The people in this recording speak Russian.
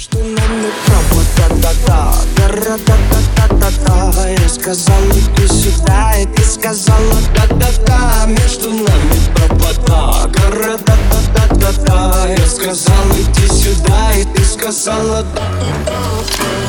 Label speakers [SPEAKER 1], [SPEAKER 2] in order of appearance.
[SPEAKER 1] Между нами провода-да-да, города-да-да-да-да. Я сказал, иди сюда, и ты сказала да-да-да. Между нами провода, города-да-да-да-да. Я сказал, иди сюда, и ты сказала да-да-да.